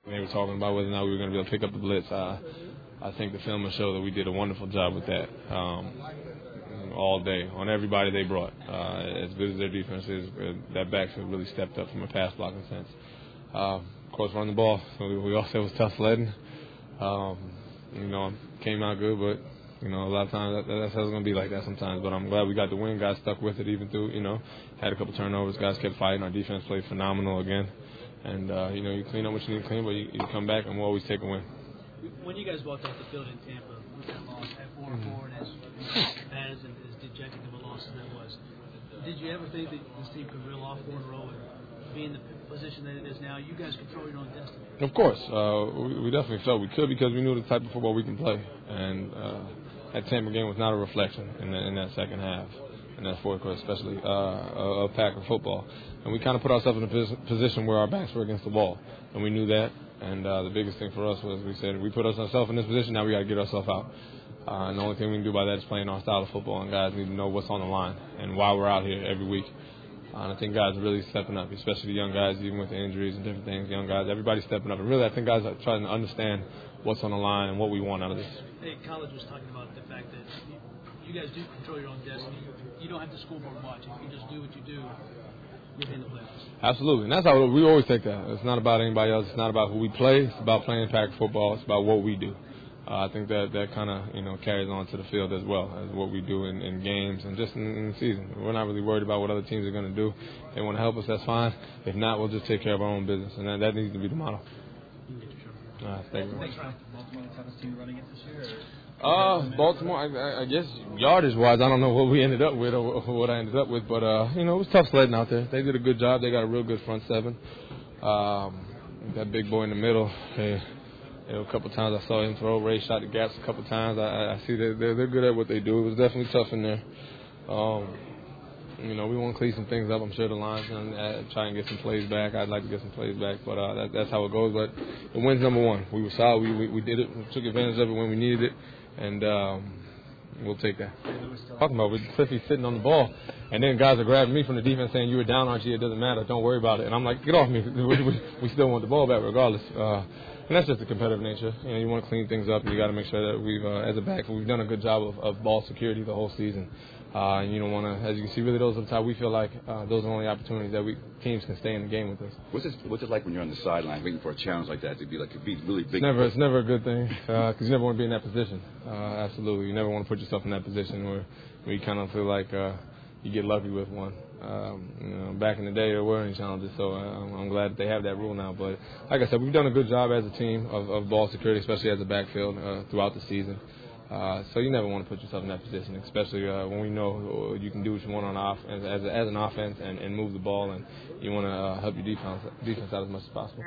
They were talking about whether or not we were going to be able to pick up the blitz. I think the film will show that we did a wonderful job with that all day on everybody they brought. As good as their defense is, that backfield really stepped up from a pass blocking sense. Of course, run the ball. So we all said it was tough sledding. Came out good, but a lot of times that's how it's going to be like that sometimes. But I'm glad we got the win. Guys stuck with it even through, had a couple turnovers. Guys kept fighting. Our defense played phenomenal again. And, you clean up what you need to clean, but you come back and we'll always take a win. When you guys walked off the field in Tampa with that loss at 4-4 and as bad and as dejected of a loss as that was, did you ever think that this team could reel off 4 in a row and be in the position that it is now? You guys control your own destiny. Of course. We definitely felt we could because we knew the type of football we can play. And that Tampa game was not a reflection in that second half, in that fourth quarter, especially of Packer football. And we kind of put ourselves in a position where our backs were against the wall. And we knew that. And the biggest thing for us was we said, we put ourselves in this position, now we got to get ourselves out. And the only thing we can do by that is playing our style of football. And guys need to know what's on the line and why we're out here every week. And I think guys are really stepping up, especially the young guys, even with the injuries and different things. Young guys, everybody's stepping up. And really, I think guys are trying to understand what's on the line and what we want out of this. Hey, College was talking about the fact that you guys do control your own destiny. You don't have the scoreboard watching. You just do what you do within the playoffs. Absolutely. And that's how we always take that. It's not about anybody else. It's not about who we play. It's about playing Packer football. It's about what we do. I think that kind of carries on to the field as well as what we do in games and just in the season. We're not really worried about what other teams are going to do. If they want to help us, that's fine. If not, we'll just take care of our own business, and that needs to be the model. Thank you. Thanks, Ryan. Baltimore the toughest team running it this year? Baltimore, I guess yardage-wise, I don't know what we ended up with or what I ended up with, but, it was tough sledding out there. They did a good job. They got a real good front seven. That big boy in the middle, a couple times I saw him throw. Ray shot the gaps a couple times. I see that they're good at what they do. It was definitely tough in there. We want to clean some things up. I'm sure the line's going to try and get some plays back. I'd like to get some plays back, but that's how it goes. But the win's number one. We were solid. We did it. We took advantage of it when we needed it, and we'll take that. Talking about with Cliffy sitting on the ball, and then guys are grabbing me from the defense saying, "You were down, aren't you? It doesn't matter. Don't worry about it." And I'm like, "Get off me. We still want the ball back regardless." And that's just the competitive nature. You want to clean things up, and you got to make sure that we've, as a back, we've done a good job of ball security the whole season. And you don't want to, as you can see, really those are the time we feel like those are the only opportunities that teams can stay in the game with us. What's it like when you're on the sideline waiting for a challenge like that to be really big? It's never a good thing because you never want to be in that position. Absolutely, you never want to put yourself in that position where you kind of feel like you get lucky with one. Back in the day there were any challenges, so I'm glad that they have that rule now. But like I said, we've done a good job as a team of ball security, especially as a backfield throughout the season. So you never want to put yourself in that position, especially when we know you can do what you want on offense as an offense and move the ball, and you want to help your defense out as much as possible.